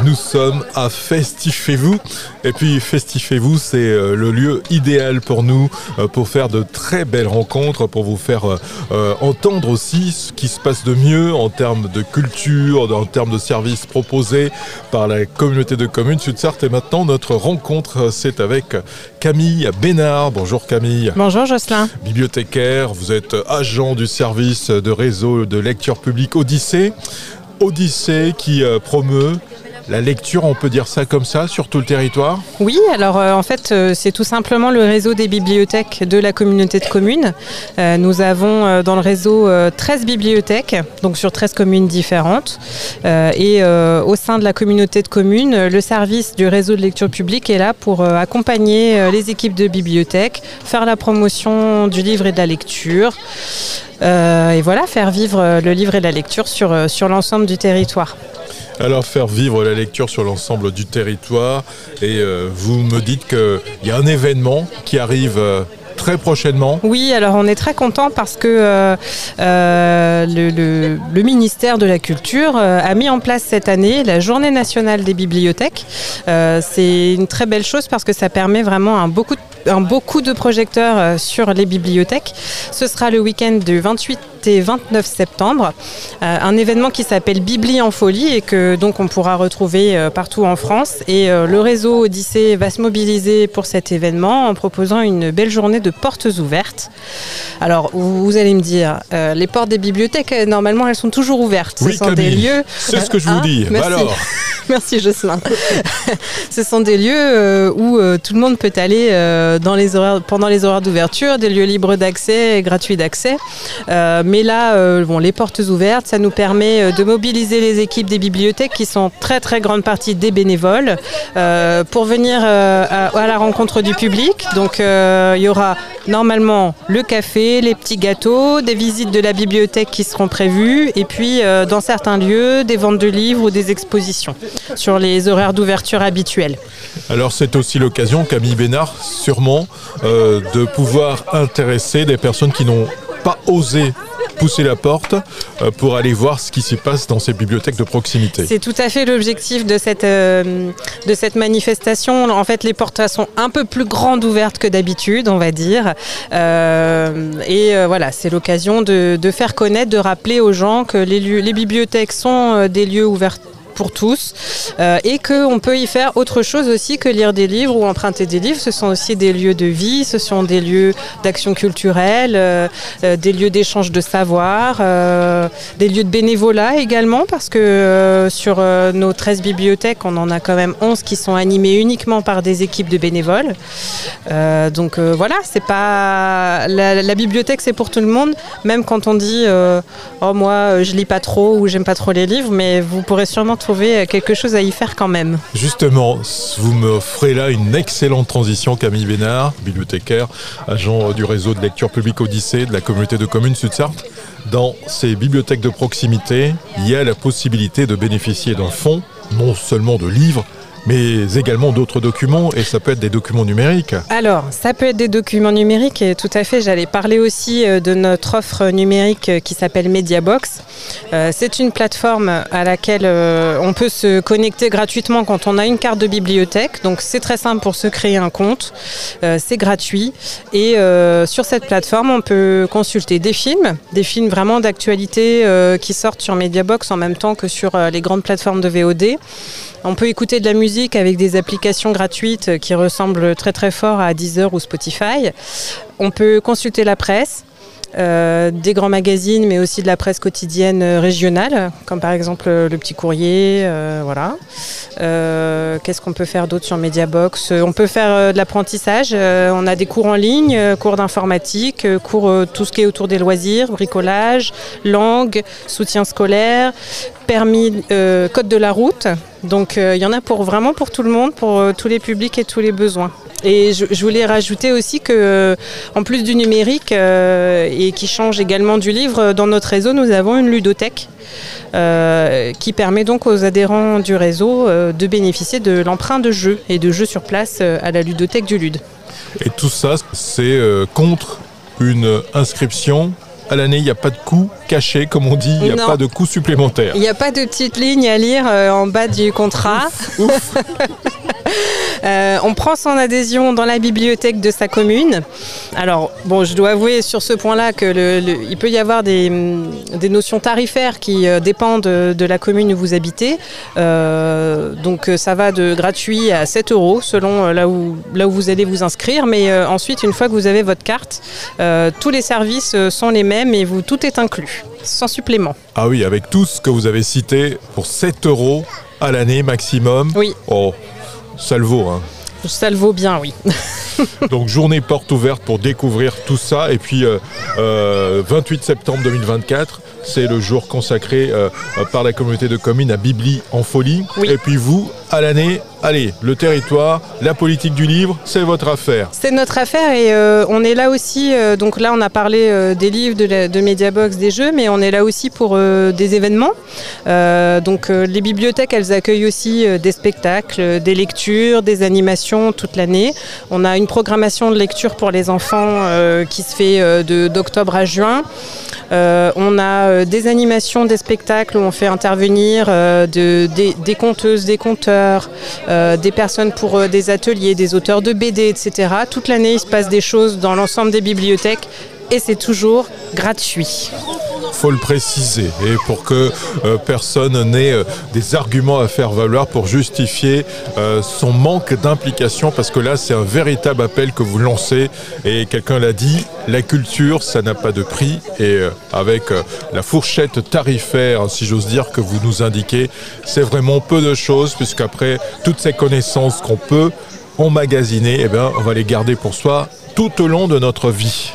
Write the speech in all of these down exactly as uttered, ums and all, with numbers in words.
Nous sommes à Festifez-vous. Et puis Festifez-vous, c'est euh, le lieu idéal pour nous, euh, pour faire de très belles rencontres, pour vous faire euh, euh, entendre aussi ce qui se passe de mieux en termes de culture, en termes de services proposés par la communauté de communes Sud-Sarthe. Et maintenant, notre rencontre, c'est avec Camille Bénard. Bonjour Camille. Bonjour Jocelyn. Bibliothécaire, vous êtes agent du service de réseau de lecture publique Odyssée. Odyssée qui euh, promeut la lecture, on peut dire ça comme ça, sur tout le territoire ? Oui, alors euh, en fait, euh, c'est tout simplement le réseau des bibliothèques de la communauté de communes. Euh, nous avons euh, dans le réseau euh, treize bibliothèques, donc sur treize communes différentes. Euh, et euh, au sein de la communauté de communes, le service du réseau de lecture publique est là pour euh, accompagner euh, les équipes de bibliothèques, faire la promotion du livre et de la lecture. Euh, et voilà, faire vivre le livre et la lecture sur, euh, sur l'ensemble du territoire. Alors faire vivre la lecture sur l'ensemble du territoire et euh, vous me dites qu'il y a un événement qui arrive euh, très prochainement. Oui, alors on est très content parce que euh, euh, le, le, le ministère de la Culture euh, a mis en place cette année la Journée nationale des bibliothèques. Euh, c'est une très belle chose parce que ça permet vraiment un beaucoup de un beau coup de projecteur sur les bibliothèques. Ce sera le week-end du vingt-huit et vingt-neuf septembre. Euh, un événement qui s'appelle Bibli en folie et que donc on pourra retrouver euh, partout en France. Et euh, le réseau Odyssée va se mobiliser pour cet événement en proposant une belle journée de portes ouvertes. Alors vous allez me dire, euh, les portes des bibliothèques, normalement elles sont toujours ouvertes. Oui, Ce sont Camille, des lieux. C'est ce que je vous hein, dis. Merci. Bah alors. Merci Jocelyn. Ce sont des lieux euh, où euh, tout le monde peut aller euh, dans les horaires, pendant les horaires d'ouverture, des lieux libres d'accès et gratuits d'accès. Euh, mais là, euh, bon, les portes ouvertes, ça nous permet euh, de mobiliser les équipes des bibliothèques qui sont très très grande partie des bénévoles euh, pour venir euh, à, à la rencontre du public. Donc euh, il y aura normalement le café, les petits gâteaux, des visites de la bibliothèque qui seront prévues et puis euh, dans certains lieux, des ventes de livres ou des expositions sur les horaires d'ouverture habituels. Alors c'est aussi l'occasion, Camille Bénard, sûrement, euh, de pouvoir intéresser des personnes qui n'ont pas osé pousser la porte euh, pour aller voir ce qui se passe dans ces bibliothèques de proximité. C'est tout à fait l'objectif de cette, euh, de cette manifestation. En fait, les portes sont un peu plus grandes ouvertes que d'habitude, on va dire. Euh, et euh, voilà, c'est l'occasion de, de faire connaître, de rappeler aux gens que les, lieux, les bibliothèques sont euh, des lieux ouverts pour tous euh, et qu'on peut y faire autre chose aussi que lire des livres ou emprunter des livres. Ce sont aussi des lieux de vie, ce sont des lieux d'action culturelle, euh, euh, des lieux d'échange de savoir, euh, des lieux de bénévolat également parce que euh, sur euh, nos treize bibliothèques, on en a quand même onze qui sont animées uniquement par des équipes de bénévoles. Euh, donc euh, voilà, c'est pas la, la bibliothèque, c'est pour tout le monde, même quand on dit euh, oh moi je lis pas trop ou j'aime pas trop les livres, mais vous pourrez sûrement trouver quelque chose à y faire quand même. Justement, vous me ferez là une excellente transition, Camille Bénard, bibliothécaire, agent du réseau de lecture publique Odyssée de la communauté de communes Sud-Sarthe. Dans ces bibliothèques de proximité, il y a la possibilité de bénéficier d'un fonds, non seulement de livres, mais également d'autres documents, et ça peut être des documents numériques. Alors, ça peut être des documents numériques, et tout à fait, j'allais parler aussi de notre offre numérique qui s'appelle Mediabox. Euh, c'est une plateforme à laquelle euh, on peut se connecter gratuitement quand on a une carte de bibliothèque, donc c'est très simple pour se créer un compte, euh, c'est gratuit, et euh, sur cette plateforme, on peut consulter des films, des films vraiment d'actualité euh, qui sortent sur Mediabox en même temps que sur euh, les grandes plateformes de V O D. On peut écouter de la musique avec des applications gratuites qui ressemblent très très fort à Deezer ou Spotify. On peut consulter la presse, euh, des grands magazines, mais aussi de la presse quotidienne régionale, comme par exemple Le Petit Courrier, euh, voilà. Euh, qu'est-ce qu'on peut faire d'autre sur Mediabox ? On peut faire euh, de l'apprentissage. Euh, on a des cours en ligne, euh, cours d'informatique, euh, cours euh, tout ce qui est autour des loisirs, bricolage, langue, soutien scolaire, permis, euh, code de la route. Donc il euh, y en a pour vraiment pour tout le monde, pour euh, tous les publics et tous les besoins. Et je, je voulais rajouter aussi que, euh, en plus du numérique euh, et qui change également du livre, dans notre réseau, nous avons une ludothèque euh, qui permet donc aux adhérents du réseau euh, de bénéficier de l'emprunt de jeux et de jeux sur place euh, à la ludothèque du Lude. Et tout ça, c'est euh, contre une inscription à l'année, il n'y a pas de coût caché, comme on dit, il n'y a non. pas de coût supplémentaire. Il n'y a pas de petite ligne à lire euh, en bas du contrat. Ouf, ouf. Euh, on prend son adhésion dans la bibliothèque de sa commune. Alors, bon, je dois avouer sur ce point-là que le, le, il peut y avoir des, des notions tarifaires qui euh, dépendent de, de la commune où vous habitez. Euh, donc, ça va de gratuit à sept euros selon là où, là où vous allez vous inscrire. Mais euh, ensuite, une fois que vous avez votre carte, euh, tous les services sont les mêmes et vous, tout est inclus, sans supplément. Ah oui, avec tout ce que vous avez cité, pour sept euros à l'année maximum. Oui. Oh, ça le vaut, hein. Ça le vaut bien, oui. Donc journée porte ouverte pour découvrir tout ça. Et puis euh, euh, vingt-huit septembre deux mille vingt-quatre, c'est le jour consacré euh, par la communauté de communes à Bibli en folie. Oui. Et puis vous, à l'année, allez, le territoire, la politique du livre, c'est votre affaire. C'est notre affaire et euh, on est là aussi, euh, donc là on a parlé euh, des livres, de, la, de Mediabox, des jeux, mais on est là aussi pour euh, des événements. Euh, donc euh, les bibliothèques, elles accueillent aussi euh, des spectacles, des lectures, des animations toute l'année. On a une programmation de lecture pour les enfants euh, qui se fait euh, de, d'octobre à juin. Euh, on a euh, des animations, des spectacles où on fait intervenir euh, de, des, des conteuses, des conteurs, euh, des personnes pour euh, des ateliers, des auteurs de B D, et cetera. Toute l'année, il se passe des choses dans l'ensemble des bibliothèques et c'est toujours gratuit. Faut le préciser, et pour que euh, personne n'ait euh, des arguments à faire valoir pour justifier euh, son manque d'implication, parce que là c'est un véritable appel que vous lancez, et quelqu'un l'a dit, la culture ça n'a pas de prix, et euh, avec euh, la fourchette tarifaire, si j'ose dire, que vous nous indiquez, c'est vraiment peu de choses, puisqu'après toutes ces connaissances qu'on peut emmagasiner, eh bien, on va les garder pour soi tout au long de notre vie.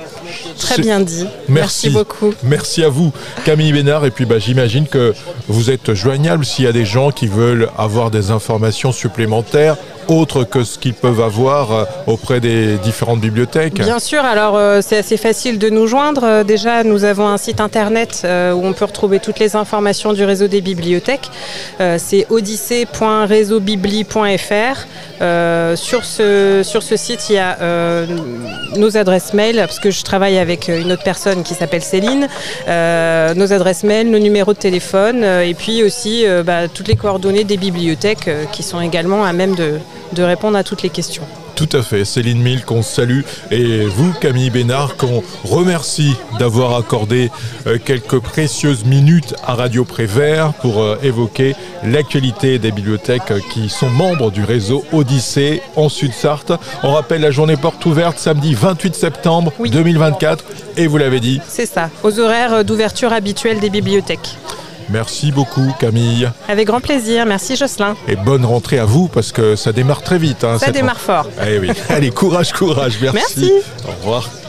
Très bien dit. Merci. Merci beaucoup. Merci à vous, Camille Bénard. Et puis bah, j'imagine que vous êtes joignable s'il y a des gens qui veulent avoir des informations supplémentaires autres que ce qu'ils peuvent avoir auprès des différentes bibliothèques. Bien sûr, alors euh, c'est assez facile de nous joindre. Euh, déjà, nous avons un site internet euh, où on peut retrouver toutes les informations du réseau des bibliothèques. Euh, c'est odyssée point réseau bibli point f r. Euh, sur, ce, sur ce site, il y a euh, nos adresses mail, parce que je travaille avec une autre personne qui s'appelle Céline, euh, nos adresses mail, nos numéros de téléphone, euh, et puis aussi euh, bah, toutes les coordonnées des bibliothèques euh, qui sont également à même de, de répondre à toutes les questions. Tout à fait, Céline Mille qu'on salue, et vous, Camille Bénard, qu'on remercie d'avoir accordé euh, quelques précieuses minutes à Radio Prévert pour euh, évoquer l'actualité des bibliothèques euh, qui sont membres du réseau Odyssée en Sud-Sarthe. On rappelle la journée porte ouverte samedi vingt-huit septembre Oui. deux mille vingt-quatre, et vous l'avez dit. C'est ça, aux horaires d'ouverture habituels des bibliothèques. Merci beaucoup, Camille. Avec grand plaisir, merci Jocelyn. Et bonne rentrée à vous, parce que ça démarre très vite. Hein, Ça cette... démarre fort. Eh oui. Allez, courage, courage. Merci. Merci. Au revoir.